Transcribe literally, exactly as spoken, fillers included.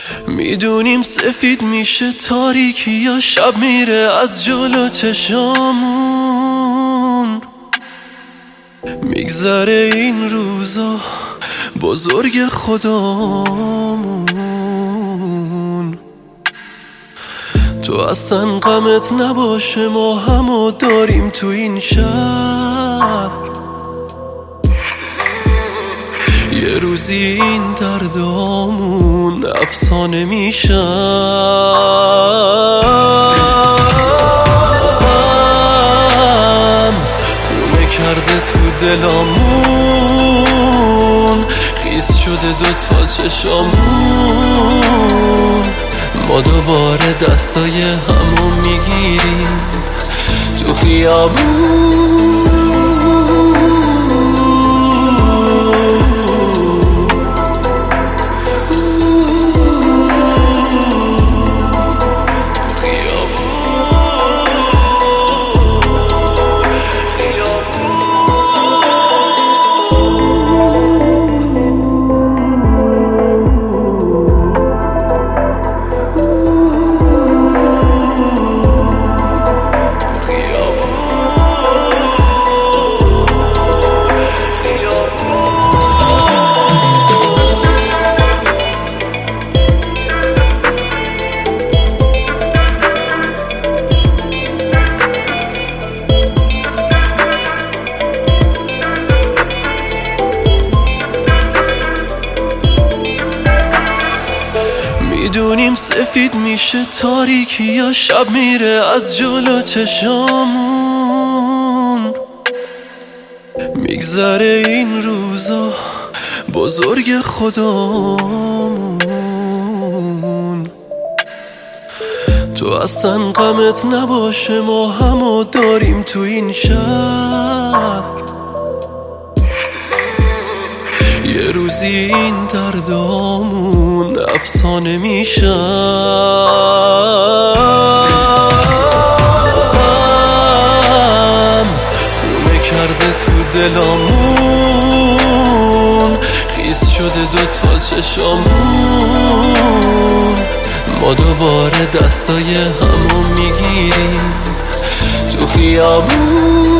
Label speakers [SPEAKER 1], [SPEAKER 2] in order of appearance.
[SPEAKER 1] میدونیم سفید میشه تاریکی یا شب میره از جلو چشامون. میگذره این روزا بزرگ خدامون. تو اصلا غمت نباشه ما همو داریم تو این شهر. یه روزی این دردامون افسانه میشن. غم خونه کرده تو دلامون، خیس شده دوتا چشامون. ما دوباره دستای همو میگیریم تو خیابون. میدونیم سفید میشه تاریکی یا شب میره از جلو چشامون. میگذره این روزا بزرگ خدامون. تو اصلا غمت نباشه ما همو داریم تو این شهر. یه روزی این دردامون افسانه میشن. غم خونه کرده تو دلامون، خیس شده دوتا چشامون. ما دوباره دستای همو میگیریم تو خیابون.